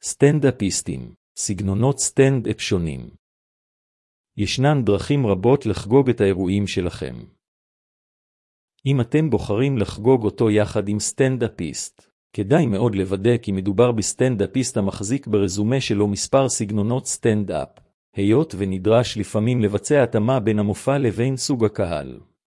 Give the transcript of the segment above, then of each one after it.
סטנדאפיסטים, סגנונות סטנד-אפ שונים. ישנן דרכים רבות לחגוג את האירועים שלכם. אם אתם בוחרים לחגוג אותו יחד עם סטנדאפיסט, כדאי מאוד לוודא כי מדובר בסטנדאפיסט המחזיק ברזומה שלו מספר סגנונות סטנד-אפ, היות ונדרש לפעמים לבצע התאמה בין המופע לבין סוג הקהל.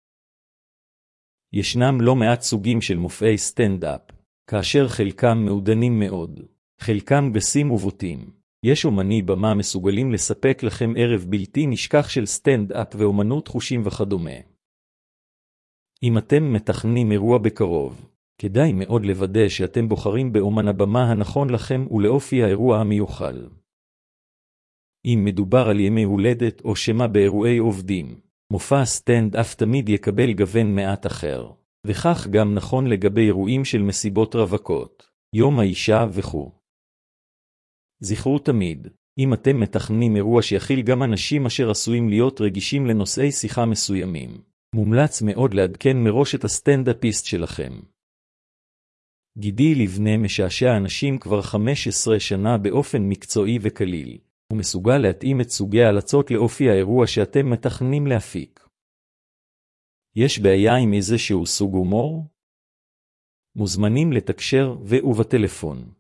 ישנם לא מעט סוגים של מופעי סטנד-אפ, כאשר חלקם מעודנים מאוד, חלקם גסים ובוטים. יש אומני במה מסוגלים לספק לכם ערב בלתי נשכח של סטנד-אפ ואומנות חושים וכדומה. אם אתם מתכננים אירוע בקרוב, כדאי מאוד לוודא שאתם בוחרים באומן הבמה הנכון לכם ולאופי האירוע המיוחד. אם מדובר על ימי הולדת או שמה באירועי עובדים, מופע סטנד-אפ תמיד יקבל גוון מעט אחר, וכך גם נכון לגבי אירועים של מסיבות רווקות, יום האישה וכו'. זכרו תמיד, אם אתם מתכננים אירוע שיכיל גם אנשים אשר עשויים להיות רגישים לנושאי שיחה מסוימים, מומלץ מאוד לעדכן מראש את הסטנדאפיסט שלכם. גידי לבנה משעשע אנשים כבר 15 שנה באופן מקצועי וקליל, ומסוגל להתאים את סוגי ההלצות לאופי האירוע שאתם מתכננים להפיק. יש בעיה עם איזשהו סוג הומור? מוזמנים לתקשר ובטלפון.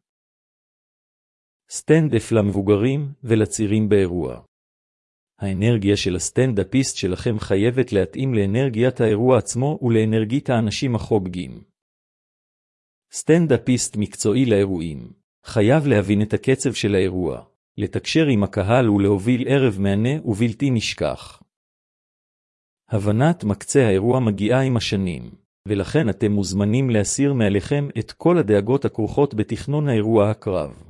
סטנד-אפ למבוגרים ולצעירים באירוע. האנרגיה של הסטנדאפיסט שלכם חייבת להתאים לאנרגיית האירוע עצמו ולאנרגית האנשים החוגגים. סטנדאפיסט מקצועי לאירועים חייב להבין את הקצב של האירוע, לתקשר עם הקהל ולהוביל ערב מענה ובלתי נשכח. הבנת מקצה האירוע מגיעה עם השנים, ולכן אתם מוזמנים להסיר מעליכם את כל הדאגות הכרוכות בתכנון האירוע הקרב.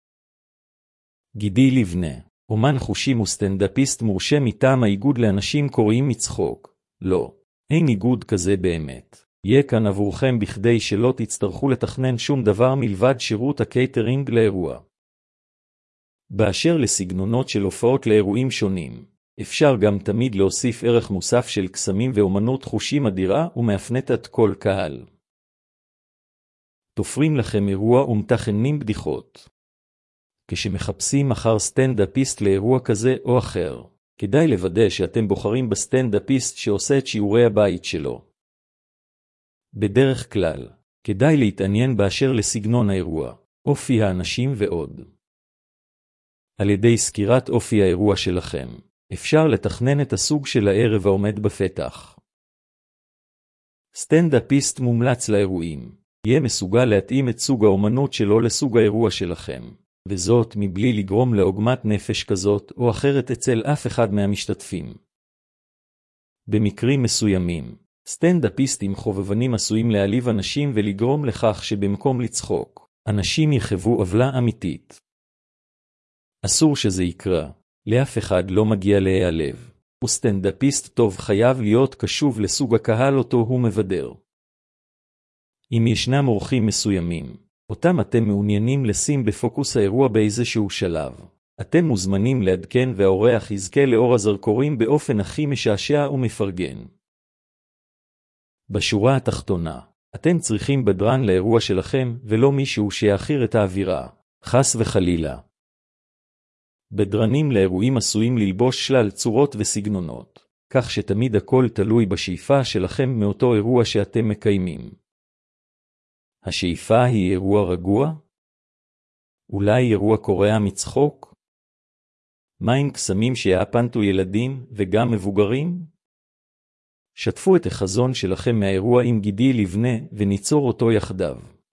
גידי לבנה, אומן חושים וסטנדאפיסט מורשה מטעם האיגוד לאנשים קוראים מצחוק. לא, אין איגוד כזה באמת. יהיה כאן עבורכם בכדי שלא תצטרכו לתכנן שום דבר מלבד שירות הקייטרינג לאירוע. באשר לסגנונות של הופעות לאירועים שונים, אפשר גם תמיד להוסיף ערך מוסף של קסמים ואומנות חושים אדירה ומאפנתת כל קהל. תופרים לכם אירוע ומתכננים בדיחות. כשמחפשים אחר סטנדאפיסט לאירוע כזה או אחר, כדאי לוודא שאתם בוחרים בסטנדאפיסט שעושה את שיעורי הבית שלו. בדרך כלל, כדאי להתעניין באשר לסגנון האירוע, אופי האנשים ועוד. על ידי סקירת אופי האירוע שלכם, אפשר לתכנן את הסוג של הערב העומד בפתח. סטנדאפיסט מומלץ לאירועים, יהיה מסוגל להתאים את סוג האומנות שלו לסוג האירוע שלכם, וזאת מבלי לגרום לעוגמת נפש כזאת או אחרת אצל אף אחד מהמשתתפים. במקרים מסוימים, סטנדאפיסטים חובבנים עשויים להעליב אנשים ולגרום לכך שבמקום לצחוק, אנשים יחוו עוולה אמיתית. אסור שזה יקרה, לאף אחד לא מגיע להיעלב, וסטנדאפיסט טוב חייב להיות קשוב לסוג הקהל אותו הוא מבדר. אם ישנם אורחים מסוימים, אותם אתם מעוניינים לשים בפוקוס האירוע באיזשהו שלב, אתם מוזמנים לעדכן והאורח יזכה לאור הזרקורים באופן הכי משעשע ומפרגן. בשורה התחתונה, אתם צריכים בדרן לאירוע שלכם ולא מישהו שיאחיר את האווירה, חס וחלילה. בדרנים לאירועים עשויים ללבוש שלל צורות וסגנונות, כך שתמיד הכל תלוי בשאיפה שלכם מאותו אירוע שאתם מקיימים. השאיפה היא אירוע רגוע? אולי אירוע קורע מצחוק? מה עם קסמים שיאפנטו ילדים וגם מבוגרים? שתפו את החזון שלכם מהאירוע עם גידי לבנה וניצור אותו יחדיו.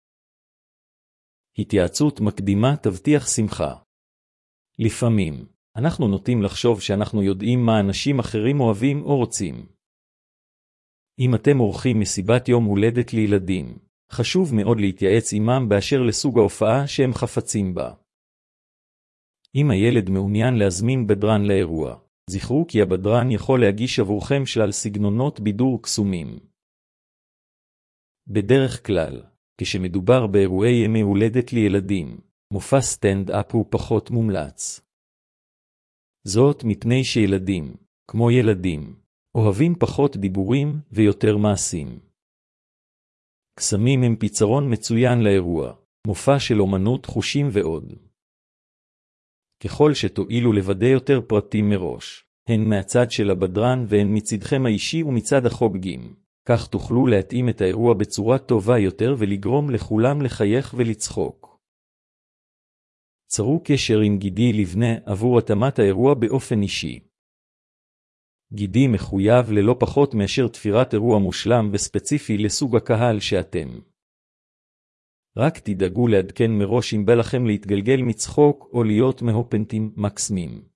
התייעצות מקדימה תבטיח שמחה. לפעמים, אנחנו נוטים לחשוב שאנחנו יודעים מה אנשים אחרים אוהבים או רוצים. אם אתם עורכים מסיבת יום הולדת לילדים, חשוב מאוד להתייעץ עמם באשר לסוג ההופעה שהם חפצים בה. אם הילד מעוניין להזמין בדרן לאירוע, זכרו כי הבדרן יכול להגיש עבורכם שלל סגנונות בידור קסומים. בדרך כלל, כשמדובר באירועי ימי הולדת לילדים, מופע סטנד-אפ הוא פחות מומלץ. זאת מפני שילדים, כמו ילדים, אוהבים פחות דיבורים ויותר מעשים. קסמים הם פתרון מצוין לאירוע, מופע של אומנות חושים ועוד. ככל שתועילו לוודא יותר פרטים מראש, הן מהצד של הבדרן והן מצדכם האישי ומצד החוגגים, כך תוכלו להתאים את האירוע בצורה טובה יותר ולגרום לכולם לחייך ולצחוק. צרו קשר עם גידי לבנה עבור התאמת האירוע באופן אישי. גידי מחויב ללא פחות מאשר תפירת אירוע מושלם וספציפי לסוג הקהל שאתם. רק תדאגו לעדכן מראש אם בא לכם להתגלגל מצחוק או להיות מהופנטים מקסמים.